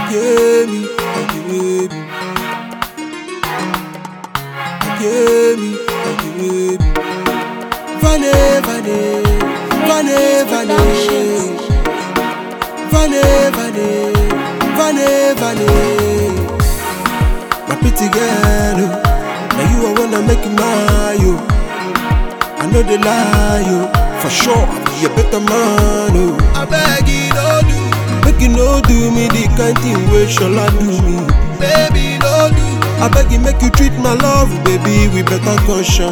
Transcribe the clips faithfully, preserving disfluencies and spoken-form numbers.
gave me, I gave me. Gave me, gave me. Vane, vane, vane, vane, vane, vane, vane, vane. My pretty girl, oh. Now you I wanna make you mine, yo. I know they lie, yo. For sure, I'll be a better man, oh. I beg you, no do. Make you no do me the kind thing where shall I do me. Baby, no do. I beg you, make you treat my love, baby, with better caution.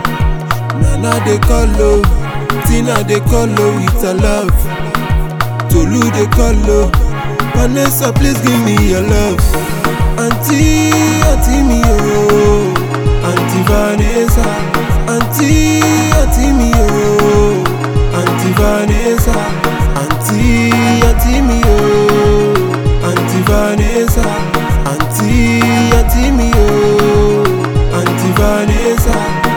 Nana they call love, Tina they call love with a love. Tolu they call love, Vanessa please give me your love. Auntie, auntie me oh, Auntie Vanessa, Auntie, auntie me oh, Auntie Vanessa, Auntie, auntie me oh, Auntie Vanessa, Auntie, auntie me oh, Auntie Vanessa,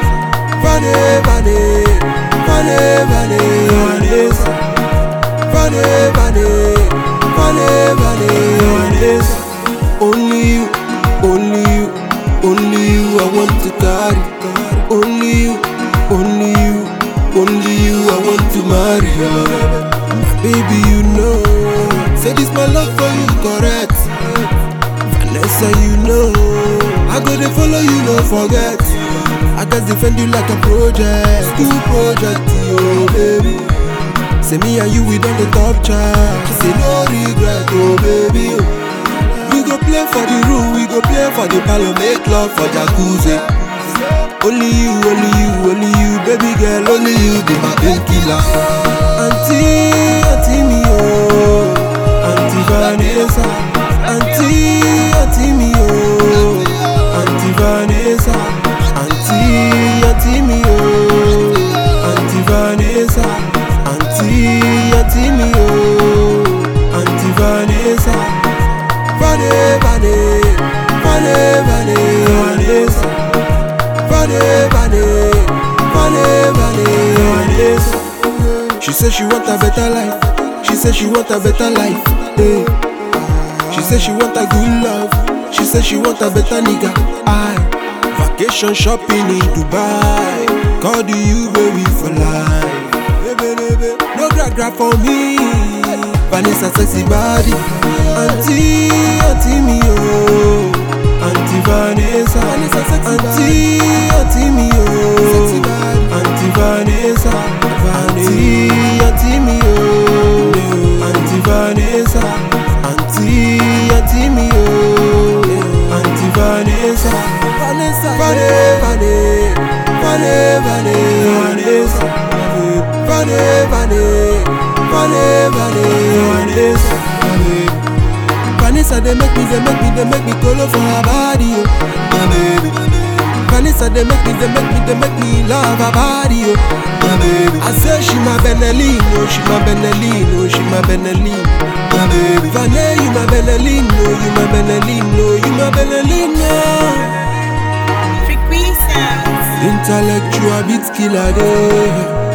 Vane, vane, vane, vane, Vanessa, vane, vane, vane, vane, Vanessa. Only you, only you, only you I want to carry. Only you, only you, only you I want to marry. My baby, you know, say this my love for you, correct? Vanessa, you know, I go to follow you, no forget. I can defend you like a project, school project, oh baby. Say me and you, we done the top chart. Say no regret, oh baby. We go play for the room, we go play for the palo, make love for jacuzzi. Only you, only you, only you, baby girl, only you, be my painkiller. Auntie, auntie me oh, Auntie Vanessa, Auntie, auntie me oh, Auntie Vanessa, Auntie, auntie me oh, Auntie Vanessa, Auntie, auntie me oh, Auntie Vanessa. Vane, vane, vane, vane, Vanessa. Vane, vane, vane, vane, Vanessa. She said she want a better life. She said she want a better life. Hey. She said she want a good love. She said she want a better nigga. I vacation shopping in Dubai. Call the you baby for life. No grab grab for me. Vanessa sexy body. Auntie, auntie me oh, Auntie Vanessa, Auntie, auntie me oh, Auntie Vanessa, Auntie, auntie me oh, Auntie Vanessa, Auntie, auntie me oh, Auntie Vanessa, Vanessa, Vane, vane, vane, vane, Vanessa, Vane, vane, vane, vane, Vanessa. Vanessa, they make me, they make me, they make me color for her body, oh, my baby. Vanessa, they make me, they make me, they make me love her body, oh, my baby. I say she my Benelino, she my Benelino, she my Benelino, my baby. Vane, you my Benelino, you my Benelino, you my Benelino. Frequency. Intellectual beat killer, day.